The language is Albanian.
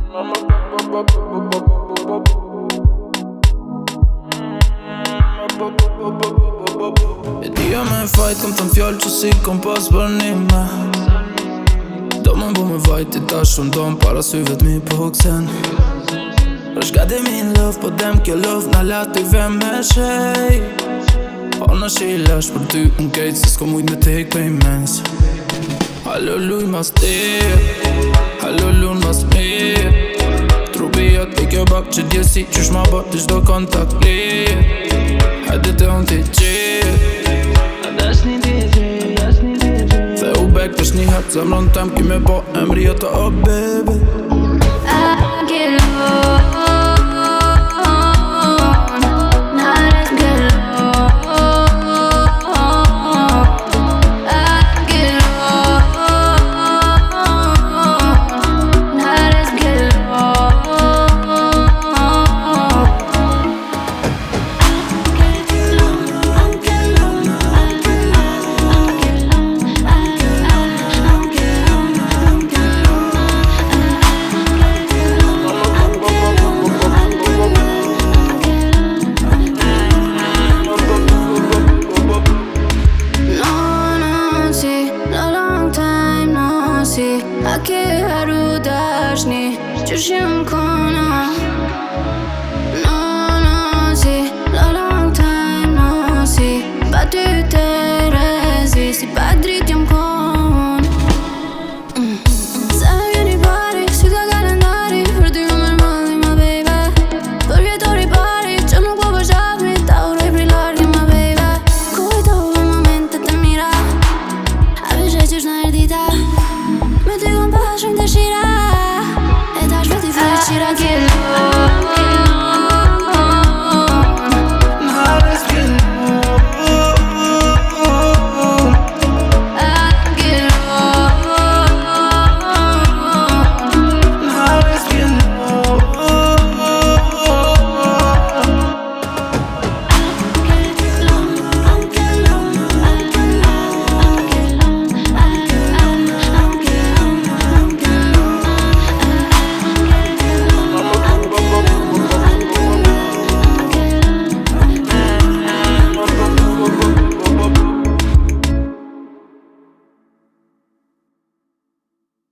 E dhja me fajt kom të n'fjall që si kom pas bërnime. Do më bu me vajti ta shumë dom para syve t'mi po kësen. Rësh ka dem in love, po dem kjo love na lative me shej. Po në shi lash për ty unë kejt se s'ko mujt me tek për imens. Halo luj mas tir, halo lun mas mir. Trupi jot për kjo bak që djesi qysh ma bot ish do kontakt lir. Hajde të unë t'i qir, dhe u bek të shni hat zemron tem ki me bo emri jota o baby. I get alone, not as get alone. I get alone, not as get alone. A ke haru dashni që shim kona. No, no, si, no long time, no, si. Pa ty te